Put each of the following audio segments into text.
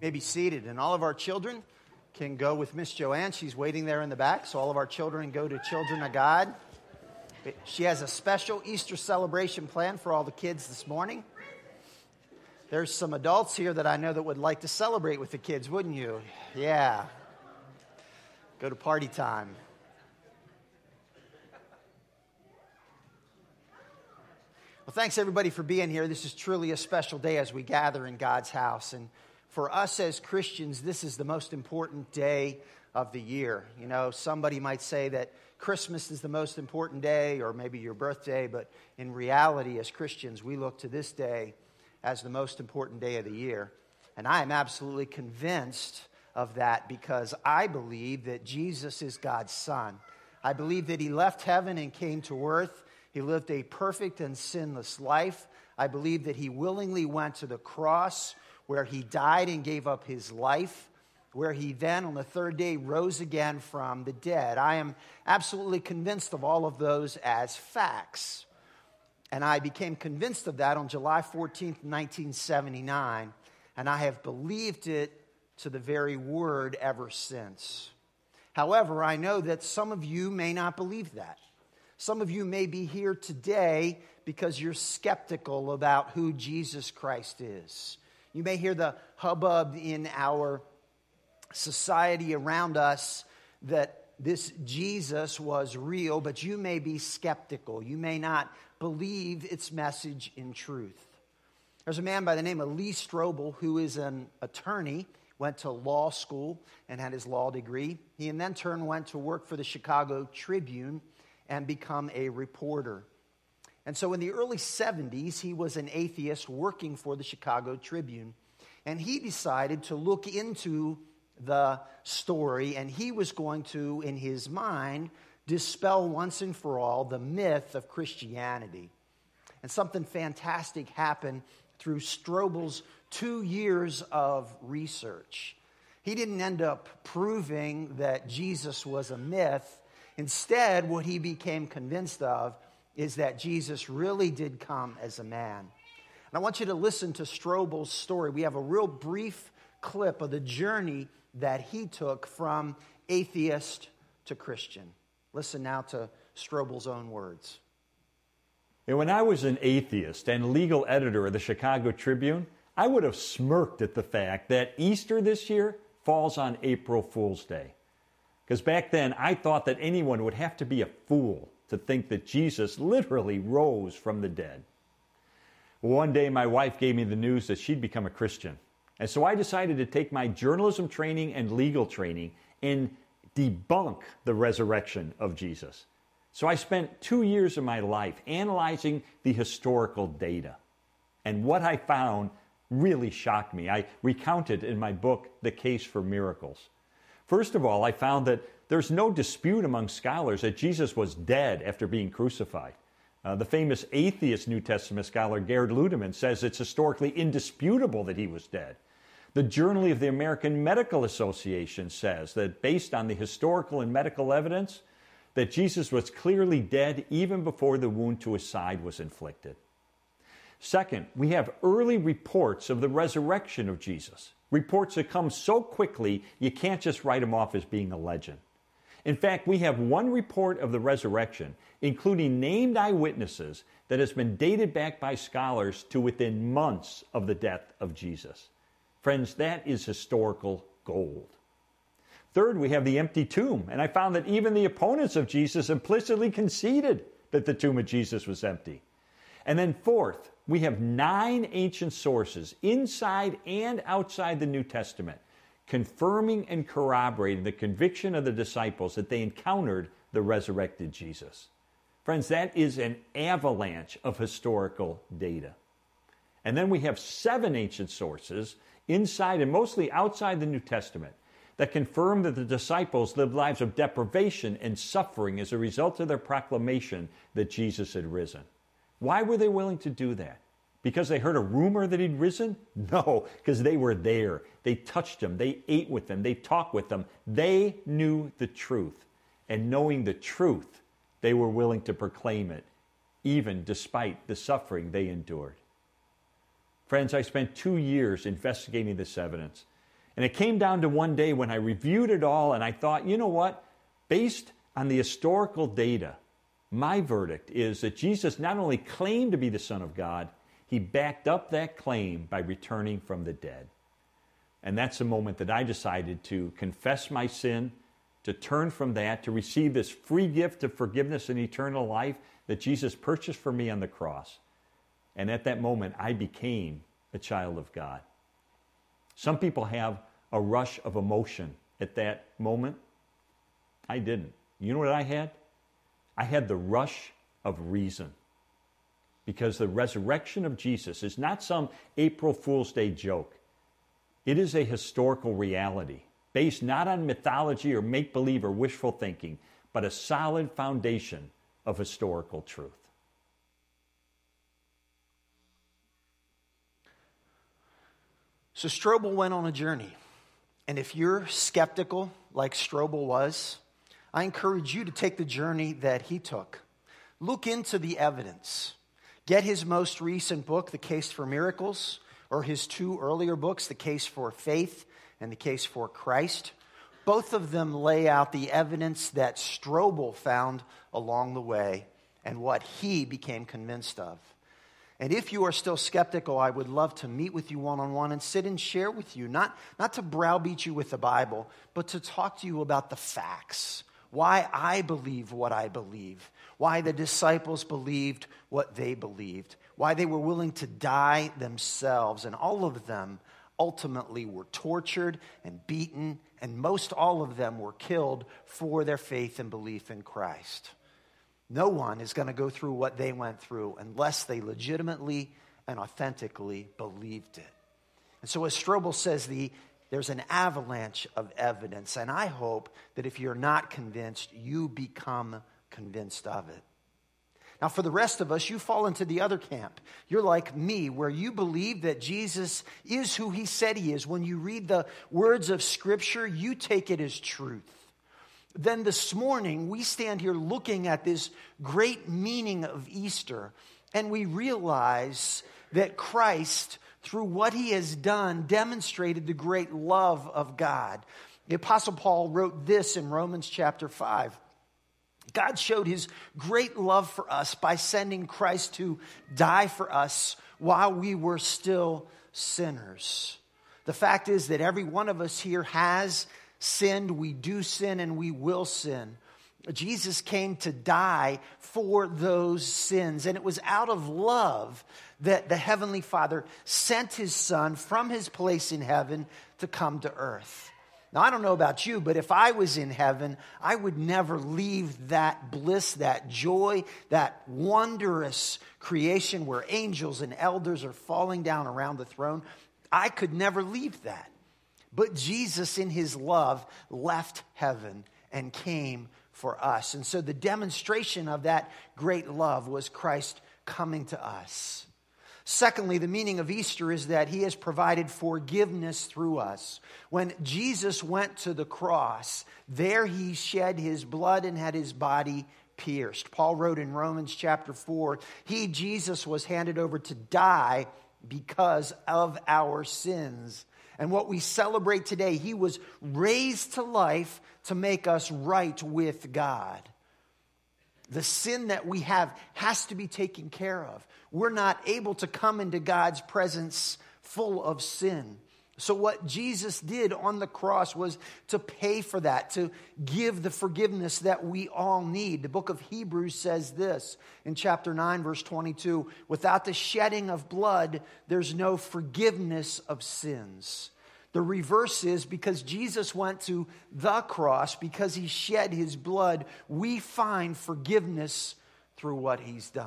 may be seated, and all of our children can go with Miss Joanne. She's waiting there in the back, so all of our children go to Children of God. She has a special Easter celebration planned for all the kids this morning. There's some adults here that I know that would like to celebrate with the kids, wouldn't you? Yeah. Go to party time. Well, thanks everybody for being here. This is truly a special day as we gather in God's house. And for us as Christians, this is the most important day of the year. You know, somebody might say that Christmas is the most important day, or maybe your birthday, but in reality, as Christians, we look to this day as the most important day of the year. And I am absolutely convinced of that because I believe that Jesus is God's Son. I believe that He left heaven and came to earth. He lived a perfect and sinless life. I believe that He willingly went to the cross where He died and gave up His life, where He then on the third day rose again from the dead. I am absolutely convinced of all of those as facts. And I became convinced of that on July 14th, 1979, and I have believed it to the very word ever since. However, I know that some of you may not believe that. Some of you may be here today because you're skeptical about who Jesus Christ is. You may hear the hubbub in our society around us that this Jesus was real, but you may be skeptical. You may not believe its message in truth. There's a man by the name of Lee Strobel who is an attorney, went to law school and had his law degree. He in then turn went to work for the Chicago Tribune and become a reporter. And so in the early 70s, he was an atheist working for the Chicago Tribune. And he decided to look into the story, and he was going to, in his mind, dispel once and for all the myth of Christianity. And something fantastic happened through Strobel's 2 years of research. He didn't end up proving that Jesus was a myth. Instead, what he became convinced of is that Jesus really did come as a man. And I want you to listen to Strobel's story. We have a real brief clip of the journey that he took from atheist to Christian. Listen now to Strobel's own words. And when I was an atheist and legal editor of the Chicago Tribune, I would have smirked at the fact that Easter this year falls on April Fool's Day. Because back then, I thought that anyone would have to be a fool to think that Jesus literally rose from the dead. One day, my wife gave me the news that she'd become a Christian. And so I decided to take my journalism training and legal training and debunk the resurrection of Jesus. So I spent 2 years of my life analyzing the historical data. And what I found really shocked me. I recounted in my book, The Case for Miracles. First of all, I found that there's no dispute among scholars that Jesus was dead after being crucified. The famous atheist New Testament scholar Gerhard Ludemann says it's historically indisputable that he was dead. The Journal of the American Medical Association says that based on the historical and medical evidence, that Jesus was clearly dead even before the wound to his side was inflicted. Second, we have early reports of the resurrection of Jesus. Reports that come so quickly, you can't just write them off as being a legend. In fact, we have one report of the resurrection, including named eyewitnesses, that has been dated back by scholars to within months of the death of Jesus. Friends, that is historical gold. Third, we have the empty tomb, and I found that even the opponents of Jesus implicitly conceded that the tomb of Jesus was empty. And then fourth, we have 9 ancient sources inside and outside the New Testament confirming and corroborating the conviction of the disciples that they encountered the resurrected Jesus. Friends, that is an avalanche of historical data. And then we have 7 ancient sources inside and mostly outside the New Testament that confirm that the disciples lived lives of deprivation and suffering as a result of their proclamation that Jesus had risen. Why were they willing to do that? Because they heard a rumor that he'd risen? No, because they were there. They touched him. They ate with him. They talked with him. They knew the truth. And knowing the truth, they were willing to proclaim it, even despite the suffering they endured. Friends, I spent 2 years investigating this evidence. And it came down to one day when I reviewed it all and I thought, you know what? Based on the historical data, my verdict is that Jesus not only claimed to be the Son of God, he backed up that claim by returning from the dead. And that's the moment that I decided to confess my sin, to turn from that, to receive this free gift of forgiveness and eternal life that Jesus purchased for me on the cross. And at that moment, I became a child of God. Some people have a rush of emotion at that moment. I didn't. You know what I had? I had the rush of reason. Because the resurrection of Jesus is not some April Fool's Day joke. It is a historical reality based not on mythology or make-believe or wishful thinking, but a solid foundation of historical truth. So Strobel went on a journey. And if you're skeptical like Strobel was, I encourage you to take the journey that he took. Look into the evidence. Get his most recent book, The Case for Miracles, or his two earlier books, The Case for Faith and The Case for Christ. Both of them lay out the evidence that Strobel found along the way and what he became convinced of. And if you are still skeptical, I would love to meet with you one-on-one and sit and share with you, not to browbeat you with the Bible, but to talk to you about the facts, why I believe what I believe, why the disciples believed what they believed, why they were willing to die themselves, and all of them ultimately were tortured and beaten, and most all of them were killed for their faith and belief in Christ. No one is going to go through what they went through unless they legitimately and authentically believed it. And so as Strobel says, there's an avalanche of evidence, and I hope that if you're not convinced, you become convinced of it. Now, for the rest of us, you fall into the other camp. You're like me, where you believe that Jesus is who he said he is. When you read the words of Scripture, you take it as truth. Then this morning, we stand here looking at this great meaning of Easter, and we realize that Christ, through what he has done, demonstrated the great love of God. The Apostle Paul wrote this in Romans chapter 5. God showed his great love for us by sending Christ to die for us while we were still sinners. The fact is that every one of us here has sinned, we do sin, and we will sin. Jesus came to die for those sins, and it was out of love that the Heavenly Father sent his Son from his place in heaven to come to earth. Now, I don't know about you, but if I was in heaven, I would never leave that bliss, that joy, that wondrous creation where angels and elders are falling down around the throne. I could never leave that. But Jesus, in his love, left heaven and came for us. And so the demonstration of that great love was Christ coming to us. Secondly, the meaning of Easter is that he has provided forgiveness through us. When Jesus went to the cross, there he shed his blood and had his body pierced. Paul wrote in Romans chapter 4, Jesus, was handed over to die because of our sins. And what we celebrate today, he was raised to life to make us right with God. The sin that we have has to be taken care of. We're not able to come into God's presence full of sin. So what Jesus did on the cross was to pay for that, to give the forgiveness that we all need. The book of Hebrews says this in chapter 9, verse 22, without the shedding of blood, there's no forgiveness of sins. The reverse is because Jesus went to the cross, because he shed his blood, we find forgiveness through what he's done.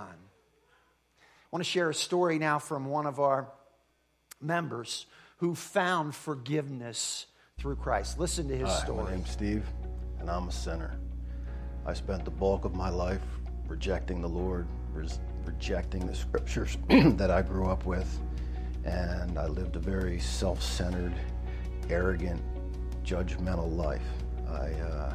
I want to share a story now from one of our members who found forgiveness through Christ. Listen to his story. My name's Steve, and I'm a sinner. I spent the bulk of my life rejecting the Lord, rejecting the scriptures that I grew up with, and I lived a very self-centered, arrogant, judgmental life. I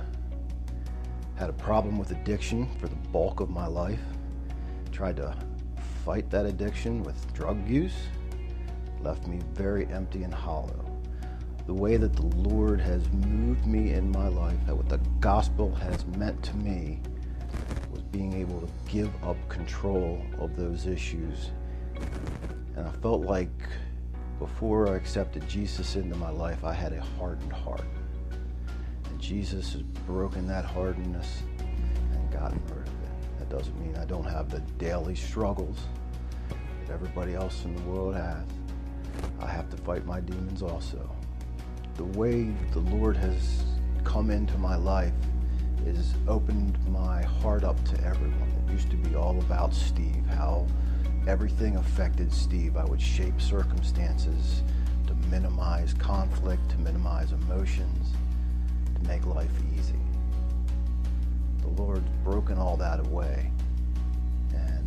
had a problem with addiction for the bulk of my life. Tried to fight that addiction with drug use. Left me very empty and hollow. the way that the Lord has moved me in my life, that what the gospel has meant to me, was being able to give up control of those issues. And I felt like before I accepted Jesus into my life, I had a hardened heart. And Jesus has broken that hardness and gotten rid of it. That doesn't mean I don't have the daily struggles that everybody else in the world has. I have to fight my demons also. The way the Lord has come into my life is opened my heart up to everyone. It used to be all about Steve, how everything affected Steve. I would shape circumstances to minimize conflict, to minimize emotions, to make life easy. The Lord's broken all that away and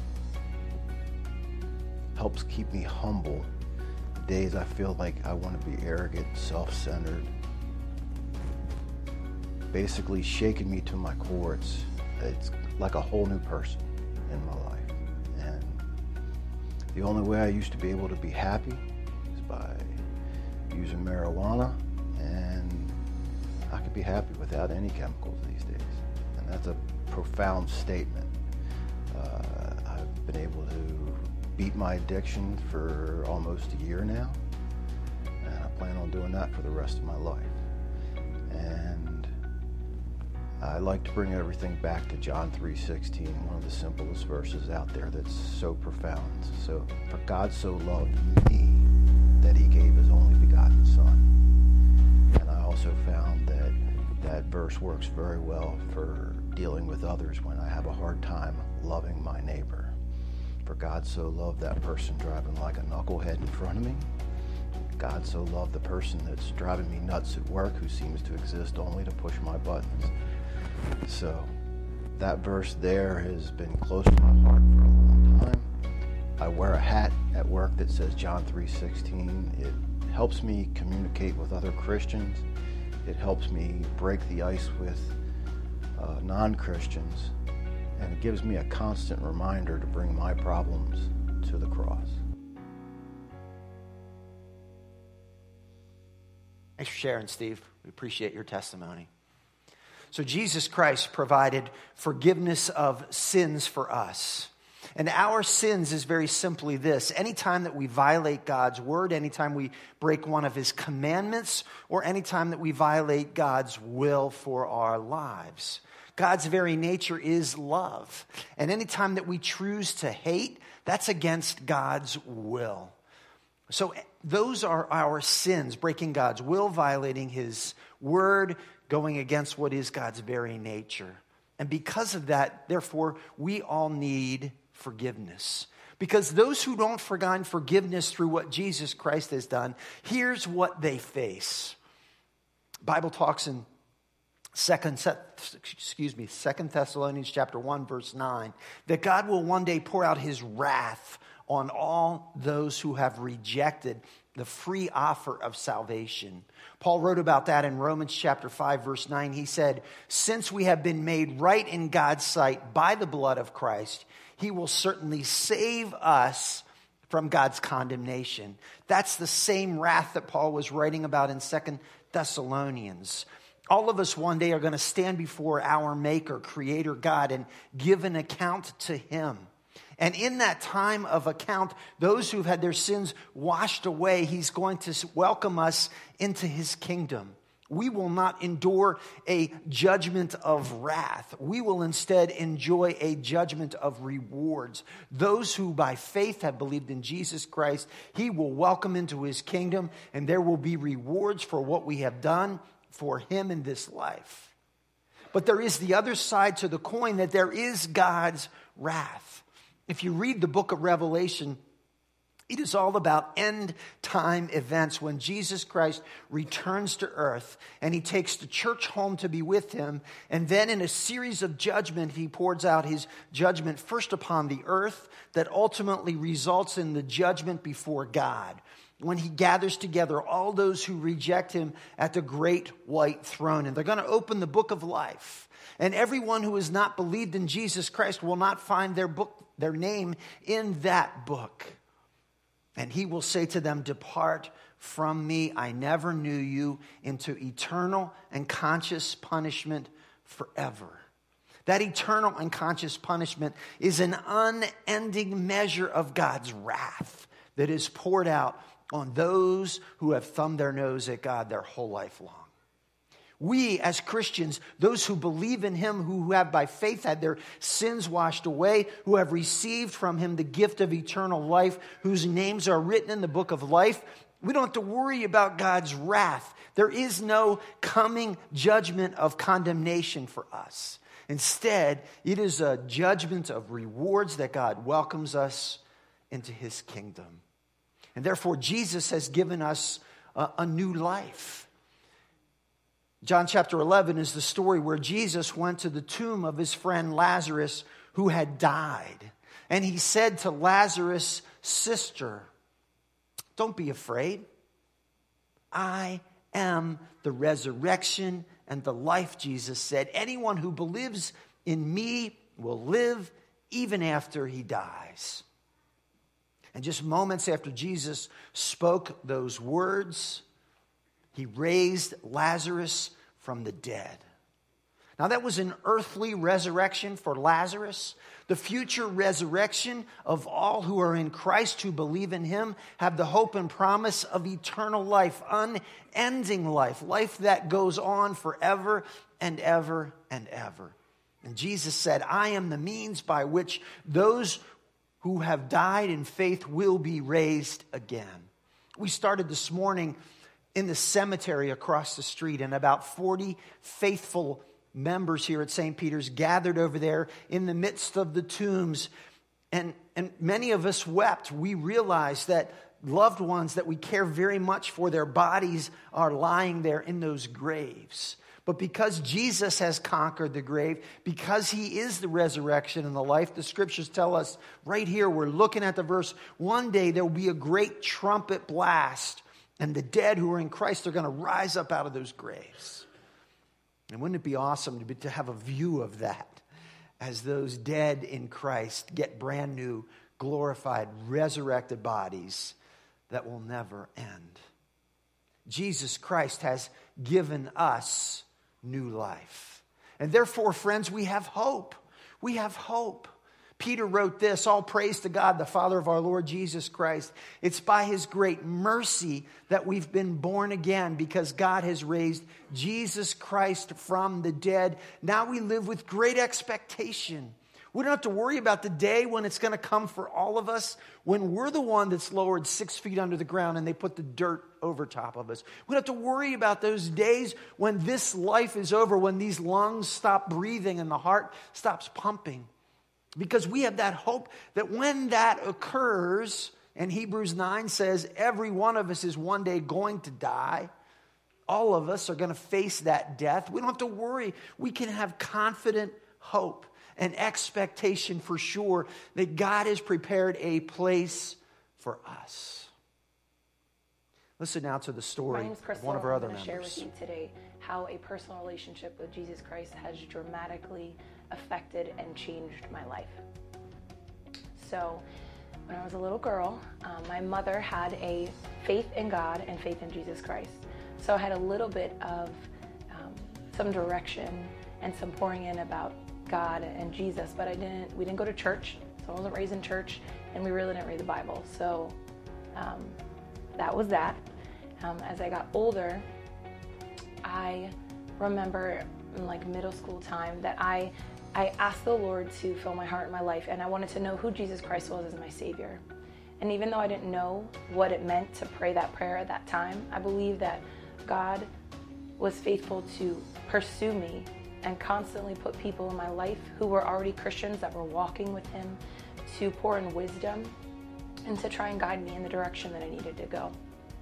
helps keep me humble. Days I feel like I want to be arrogant, self-centered, basically shaking me to my core. It's like a whole new person in my life. And the only way I used to be able to be happy is by using marijuana, and I could be happy without any chemicals these days. And that's a profound statement. I've been able to beat my addiction for almost a year now, and I plan on doing that for the rest of my life. And I like to bring everything back to John 3:16, one of the simplest verses out there that's so profound. So, for God so loved me that he gave his only begotten Son. And I also found that that verse works very well for dealing with others when I have a hard time loving my neighbor. For God so loved that person driving like a knucklehead in front of me. God so loved the person that's driving me nuts at work, who seems to exist only to push my buttons. So that verse there has been close to my heart for a long time. I wear a hat at work that says John 3:16. It helps me communicate with other Christians. It helps me break the ice with non-Christians. And it gives me a constant reminder to bring my problems to the cross. Thanks for sharing, Steve. We appreciate your testimony. So Jesus Christ provided forgiveness of sins for us. And our sins is very simply this: anytime that we violate God's word, anytime we break one of his commandments, or anytime that we violate God's will for our lives. God's very nature is love. And anytime that we choose to hate, that's against God's will. So those are our sins: breaking God's will, violating his word, going against what is God's very nature. And because of that, therefore, we all need forgiveness. Because those who don't find forgiveness through what Jesus Christ has done, here's what they face. The Bible talks in 2 Thessalonians chapter 1, verse 9, that God will one day pour out his wrath on all those who have rejected the free offer of salvation. Paul wrote about that in Romans chapter 5, verse 9. He said, "Since we have been made right in God's sight by the blood of Christ, he will certainly save us from God's condemnation." That's the same wrath that Paul was writing about in 2 Thessalonians. All of us one day are going to stand before our Maker, Creator God, and give an account to him. And in that time of account, those who've had their sins washed away, he's going to welcome us into his kingdom. We will not endure a judgment of wrath. We will instead enjoy a judgment of rewards. Those who by faith have believed in Jesus Christ, he will welcome into his kingdom, and there will be rewards for what we have done for him in this life. But there is the other side to the coin, that there is God's wrath. If you read the book of Revelation, it is all about end time events when Jesus Christ returns to earth and he takes the church home to be with him. And then in a series of judgment, he pours out his judgment first upon the earth that ultimately results in the judgment before God, when he gathers together all those who reject him at the great white throne. And they're going to open the book of life. And everyone who has not believed in Jesus Christ will not find their name in that book. And he will say to them, "Depart from me, I never knew you," into eternal and conscious punishment forever. That eternal and conscious punishment is an unending measure of God's wrath that is poured out on those who have thumbed their nose at God their whole life long. We as Christians, those who believe in Him, who have by faith had their sins washed away, who have received from Him the gift of eternal life, whose names are written in the book of life, we don't have to worry about God's wrath. There is no coming judgment of condemnation for us. Instead, it is a judgment of rewards that God welcomes us into His kingdom. And therefore, Jesus has given us a new life. John chapter 11 is the story where Jesus went to the tomb of his friend Lazarus who had died. And he said to Lazarus' sister, "Don't be afraid. I am the resurrection and the life," Jesus said. "Anyone who believes in me will live even after he dies." And just moments after Jesus spoke those words, He raised Lazarus from the dead. Now that was an earthly resurrection for Lazarus. The future resurrection of all who are in Christ, who believe in Him, have the hope and promise of eternal life, unending life, life that goes on forever and ever and ever. And Jesus said, "I am the means by which those who have died in faith will be raised again." We started this morning in the cemetery across the street, and about 40 faithful members here at St. Peter's gathered over there in the midst of the tombs. And many of us wept. We realized that loved ones that we care very much for, their bodies are lying there in those graves. But because Jesus has conquered the grave, because He is the resurrection and the life, the scriptures tell us right here, we're looking at the verse, one day there will be a great trumpet blast, and the dead who are in Christ are going to rise up out of those graves. And wouldn't it be awesome to have a view of that as those dead in Christ get brand new, glorified, resurrected bodies that will never end. Jesus Christ has given us new life. And therefore, friends, we have hope. We have hope. Peter wrote this, "All praise to God, the Father of our Lord Jesus Christ. It's by His great mercy that we've been born again, because God has raised Jesus Christ from the dead. Now we live with great expectation." We don't have to worry about the day when it's going to come for all of us, when we're the one that's lowered 6 feet under the ground and they put the dirt over top of us. We don't have to worry about those days when this life is over, when these lungs stop breathing and the heart stops pumping. Because we have that hope that when that occurs, and Hebrews 9 says every one of us is one day going to die. All of us are going to face that death. We don't have to worry. We can have confident hope and expectation for sure that God has prepared a place for us. Listen now to the story of one of our other members. I'm going to share with you today how a personal relationship with Jesus Christ has dramatically affected and changed my life. So, when I was a little girl, my mother had a faith in God and faith in Jesus Christ. So I had a little bit of some direction and some pouring in about God and Jesus, but we didn't go to church, so I wasn't raised in church, and we really didn't read the Bible. So that was that. As I got older, I remember in like middle school time that I asked the Lord to fill my heart and my life, and I wanted to know who Jesus Christ was as my Savior. And even though I didn't know what it meant to pray that prayer at that time, I believe that God was faithful to pursue me and constantly put people in my life who were already Christians that were walking with Him to pour in wisdom and to try and guide me in the direction that I needed to go.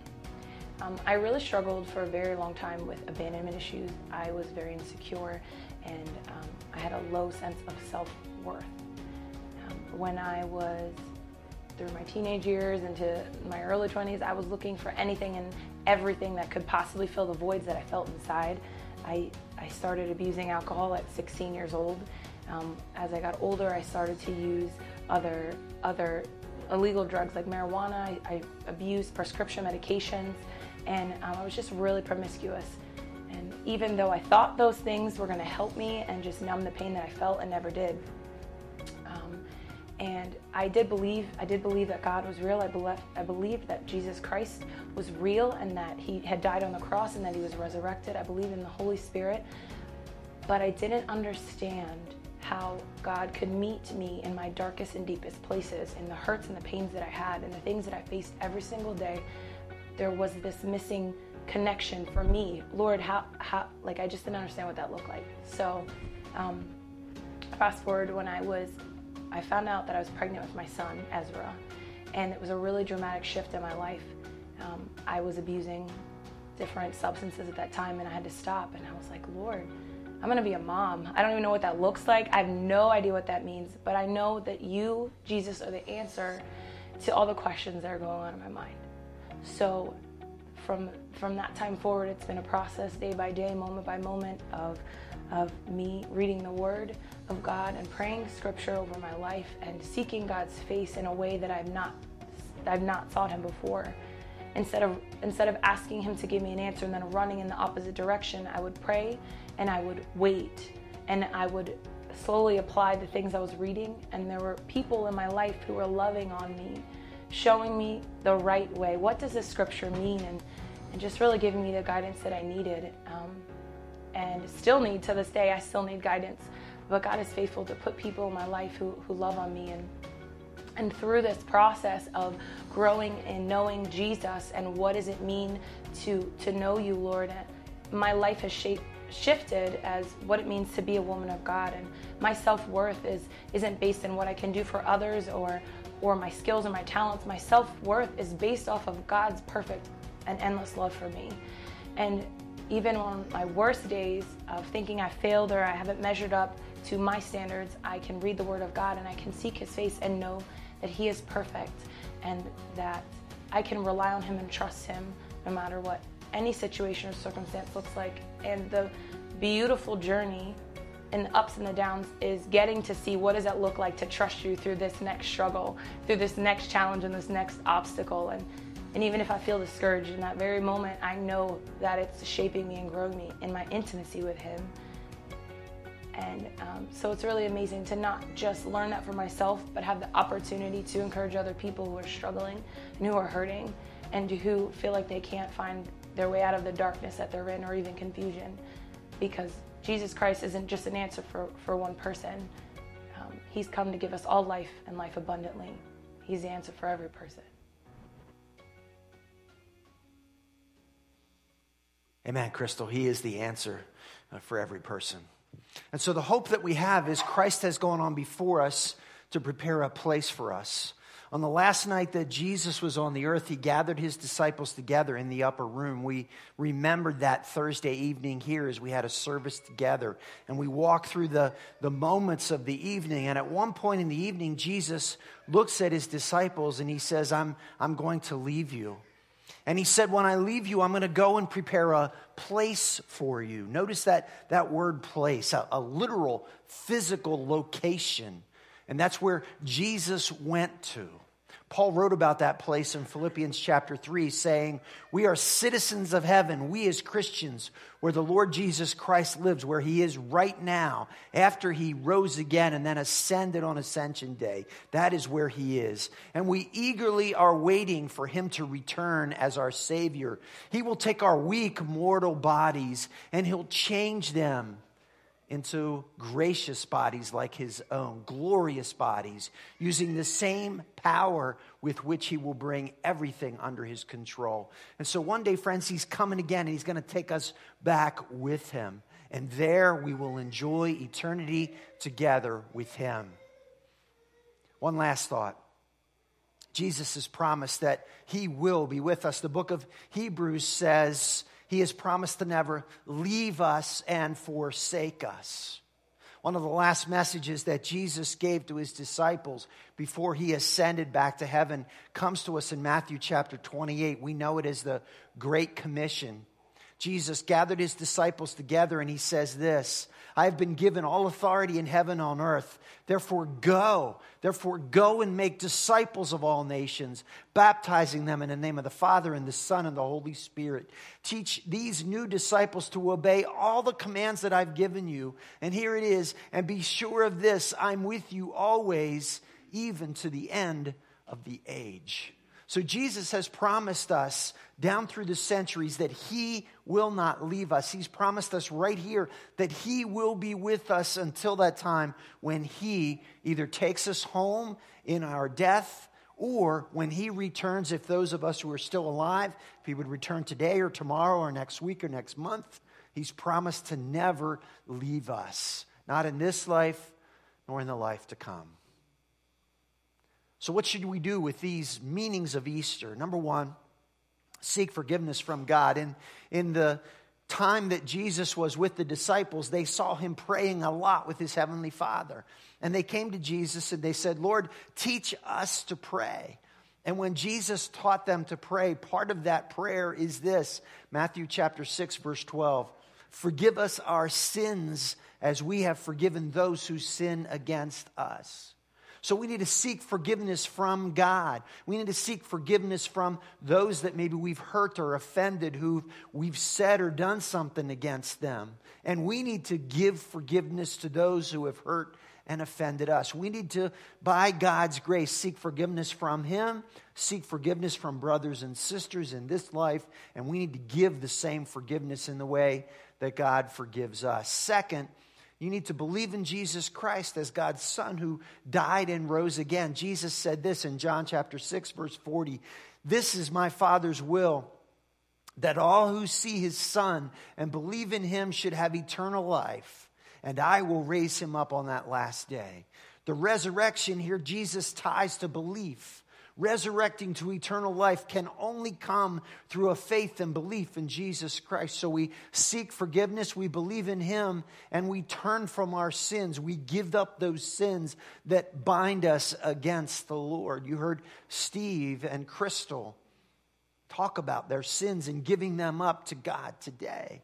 I really struggled for a very long time with abandonment issues. I was very insecure, and I had a low sense of self-worth. When I was through my teenage years into my early 20s, I was looking for anything and everything that could possibly fill the voids that I felt inside. I started abusing alcohol at 16 years old. As I got older, I started to use other illegal drugs like marijuana. I abused prescription medications, and I was just really promiscuous. And even though I thought those things were going to help me and just numb the pain that I felt, it never did. And I did believe that God was real. I believed that Jesus Christ was real and that he had died on the cross and that he was resurrected. I believed in the Holy Spirit, but I didn't understand how God could meet me in my darkest and deepest places, in the hurts and the pains that I had and the things that I faced every single day. There was this missing connection for me. Lord, how like, I just didn't understand what that looked like. So fast forward, when I found out that I was pregnant with my son, Ezra, and it was a really dramatic shift in my life. I was abusing different substances at that time, and I had to stop, and I was like, Lord, I'm gonna be a mom. I don't even know what that looks like. I have no idea what that means, but I know that you, Jesus, are the answer to all the questions that are going on in my mind. So from that time forward, it's been a process, day by day, moment by moment, of me reading the Word of God and praying Scripture over my life and seeking God's face in a way that I've not sought Him before. Instead of asking Him to give me an answer and then running in the opposite direction, I would pray and I would wait and I would slowly apply the things I was reading. And there were people in my life who were loving on me, showing me the right way. What does this Scripture mean? And just really giving me the guidance that I needed. And still need to this day. I still need guidance, but God is faithful to put people in my life who love on me. And through this process of growing and knowing Jesus and what does it mean to know you, Lord, my life has shifted as what it means to be a woman of God. And my self-worth isn't based on what I can do for others or my skills or my talents. My self-worth is based off of God's perfect and endless love for me. And even on my worst days of thinking I failed or I haven't measured up to my standards, I can read the Word of God and I can seek His face and know that He is perfect and that I can rely on Him and trust Him no matter what any situation or circumstance looks like. And the beautiful journey and the ups and the downs is getting to see what does it look like to trust you through this next struggle, through this next challenge and this next obstacle. And even if I feel discouraged in that very moment, I know that it's shaping me and growing me in my intimacy with Him. And so it's really amazing to not just learn that for myself, but have the opportunity to encourage other people who are struggling and who are hurting and who feel like they can't find their way out of the darkness that they're in or even confusion. Because Jesus Christ isn't just an answer for one person. He's come to give us all life and life abundantly. He's the answer for every person. Amen, Crystal. He is the answer for every person. And so the hope that we have is Christ has gone on before us to prepare a place for us. On the last night that Jesus was on the earth, He gathered His disciples together in the upper room. We remembered that Thursday evening here as we had a service together. And we walked through the moments of the evening. And at one point in the evening, Jesus looks at His disciples and He says, I'm going to leave you. And He said, when I leave you, I'm going to go and prepare a place for you. Notice that word place, a literal physical location. And that's where Jesus went to. Paul wrote about that place in Philippians chapter 3, saying, we are citizens of heaven, we as Christians, where the Lord Jesus Christ lives, where He is right now, after He rose again and then ascended on Ascension Day. That is where He is. And we eagerly are waiting for Him to return as our Savior. He will take our weak mortal bodies and He'll change them into gracious bodies like His own, glorious bodies, using the same power with which He will bring everything under His control. And so one day, friends, He's coming again, and He's going to take us back with Him. And there we will enjoy eternity together with Him. One last thought. Jesus has promised that He will be with us. The book of Hebrews says He has promised to never leave us and forsake us. One of the last messages that Jesus gave to His disciples before He ascended back to heaven comes to us in Matthew chapter 28. We know it as the Great Commission. Jesus gathered his disciples together and he says this, I have been given all authority in heaven and on earth. Therefore go and make disciples of all nations, baptizing them in the name of the Father and the Son and the Holy Spirit. Teach these new disciples to obey all the commands that I've given you. And here it is, and be sure of this, I'm with you always, even to the end of the age. So Jesus has promised us down through the centuries that he will not leave us. He's promised us right here that he will be with us until that time when he either takes us home in our death or when he returns, if those of us who are still alive, if he would return today or tomorrow or next week or next month, he's promised to never leave us. Not in this life nor in the life to come. So what should we do with these meanings of Easter? Number one, seek forgiveness from God. And in the time that Jesus was with the disciples, they saw him praying a lot with his heavenly Father. And they came to Jesus and they said, Lord, teach us to pray. And when Jesus taught them to pray, part of that prayer is this, Matthew chapter 6, verse 12. Forgive us our sins as we have forgiven those who sin against us. So we need to seek forgiveness from God. We need to seek forgiveness from those that maybe we've hurt or offended, who we've said or done something against them. And we need to give forgiveness to those who have hurt and offended us. We need to, by God's grace, seek forgiveness from him, seek forgiveness from brothers and sisters in this life, and we need to give the same forgiveness in the way that God forgives us. Second, you need to believe in Jesus Christ as God's Son who died and rose again. Jesus said this in John chapter 6, verse 40. This is my Father's will, that all who see his Son and believe in him should have eternal life, and I will raise him up on that last day. The resurrection here, Jesus ties to belief. Resurrecting to eternal life can only come through a faith and belief in Jesus Christ. So we seek forgiveness, we believe in him, and we turn from our sins. We give up those sins that bind us against the Lord. You heard Steve and Crystal talk about their sins and giving them up to God today.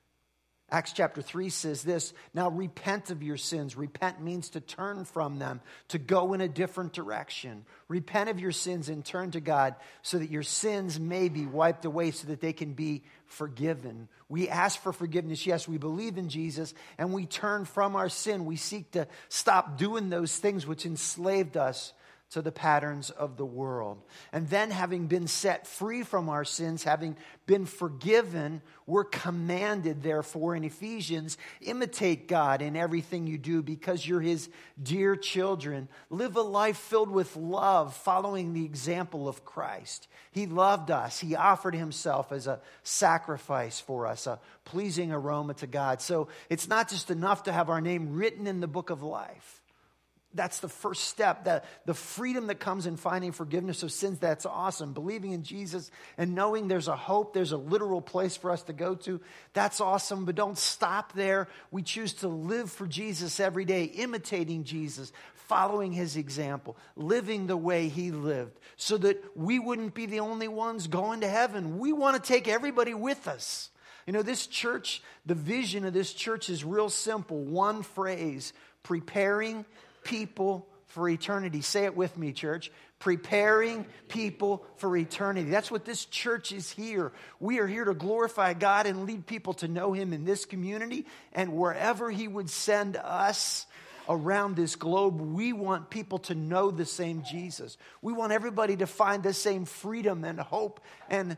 Acts chapter 3 says this, now repent of your sins. Repent means to turn from them, to go in a different direction. Repent of your sins and turn to God so that your sins may be wiped away so that they can be forgiven. We ask for forgiveness. Yes, we believe in Jesus and we turn from our sin. We seek to stop doing those things which enslaved us to the patterns of the world. And then having been set free from our sins, having been forgiven, we're commanded, therefore, in Ephesians, imitate God in everything you do because you're his dear children. Live a life filled with love, following the example of Christ. He loved us. He offered himself as a sacrifice for us, a pleasing aroma to God. So it's not just enough to have our name written in the book of life. That's the first step, the freedom that comes in finding forgiveness of sins. That's awesome. Believing in Jesus and knowing there's a hope, there's a literal place for us to go to. That's awesome, but don't stop there. We choose to live for Jesus every day, imitating Jesus, following his example, living the way he lived, so that we wouldn't be the only ones going to heaven. We want to take everybody with us. You know, this church, the vision of this church is real simple. One phrase, preparing people for eternity. Say it with me, church. Preparing people for eternity. That's what this church is here. We are here to glorify God and lead people to know him in this community and wherever he would send us around this globe. We want people to know the same Jesus. We want everybody to find the same freedom and hope and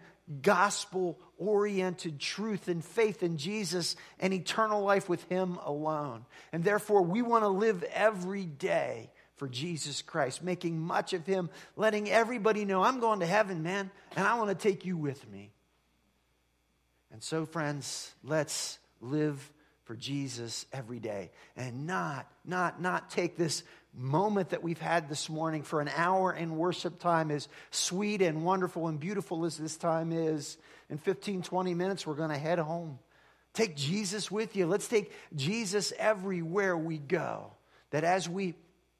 gospel-oriented truth and faith in Jesus and eternal life with him alone. And therefore, we want to live every day for Jesus Christ, making much of him, letting everybody know, I'm going to heaven, man, and I want to take you with me. And so, friends, let's live for Jesus every day and not take this moment that we've had this morning for an hour in worship time, as sweet and wonderful and beautiful as this time is. In 15, 20 minutes, we're going to head home. Take Jesus with you. Let's take Jesus everywhere we go. That as we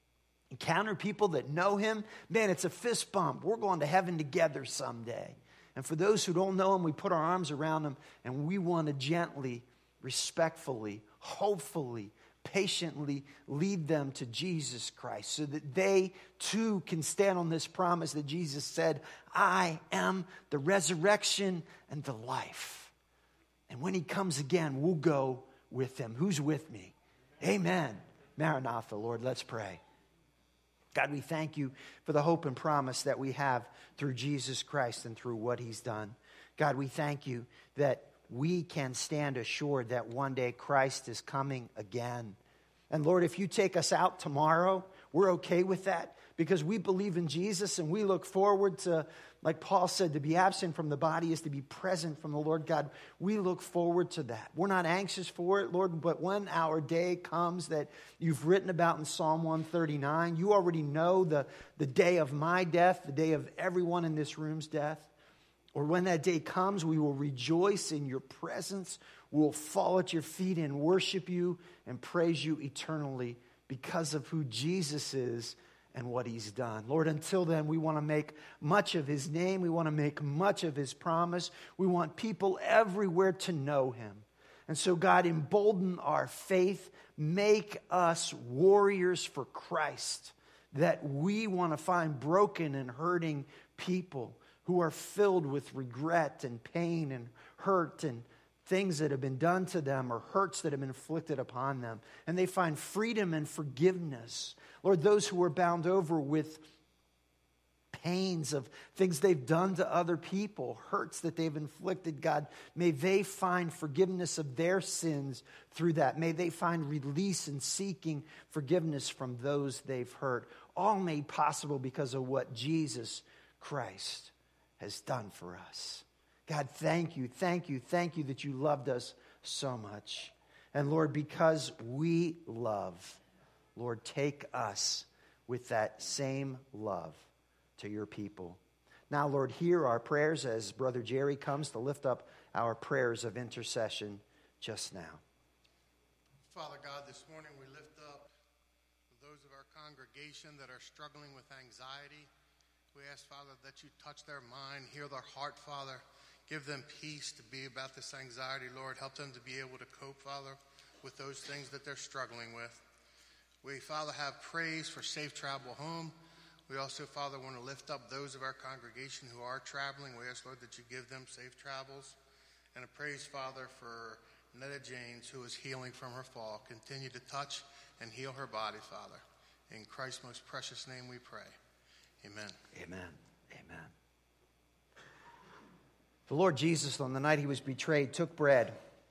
encounter people that know him, man, it's a fist bump. We're going to heaven together someday. And for those who don't know him, we put our arms around them, and we want to gently, respectfully, hopefully, patiently lead them to Jesus Christ so that they too can stand on this promise that Jesus said, I am the resurrection and the life. And when he comes again, we'll go with him. Who's with me? Amen. Maranatha, Lord, let's pray. God, we thank you for the hope and promise that we have through Jesus Christ and through what he's done. God, we thank you that we can stand assured that one day Christ is coming again. And Lord, if you take us out tomorrow, we're okay with that because we believe in Jesus and we look forward to, like Paul said, to be absent from the body is to be present from the Lord God. We look forward to that. We're not anxious for it, Lord, but when our day comes that you've written about in Psalm 139, you already know the day of my death, the day of everyone in this room's death. Or when that day comes, we will rejoice in your presence. We'll fall at your feet and worship you and praise you eternally because of who Jesus is and what he's done. Lord, until then, we want to make much of his name. We want to make much of his promise. We want people everywhere to know him. And so, God, embolden our faith. Make us warriors for Christ, that we want to find broken and hurting people who are filled with regret and pain and hurt and things that have been done to them or hurts that have been inflicted upon them. And they find freedom and forgiveness. Lord, those who are bound over with pains of things they've done to other people, hurts that they've inflicted, God, may they find forgiveness of their sins through that. May they find release in seeking forgiveness from those they've hurt. All made possible because of what Jesus Christ has done for us. God, thank you that you loved us so much. And Lord, because we love, Lord, take us with that same love to your people. Now, Lord, hear our prayers as Brother Jerry comes to lift up our prayers of intercession just now. Father God, this morning we lift up those of our congregation that are struggling with anxiety. We ask, Father, that you touch their mind, heal their heart, Father. Give them peace to be about this anxiety, Lord. Help them to be able to cope, Father, with those things that they're struggling with. We, Father, have praise for safe travel home. We also, Father, want to lift up those of our congregation who are traveling. We ask, Lord, that you give them safe travels. And a praise, Father, for Netta James, who is healing from her fall. Continue to touch and heal her body, Father. In Christ's most precious name we pray. Amen. Amen. Amen. The Lord Jesus, on the night he was betrayed, took bread.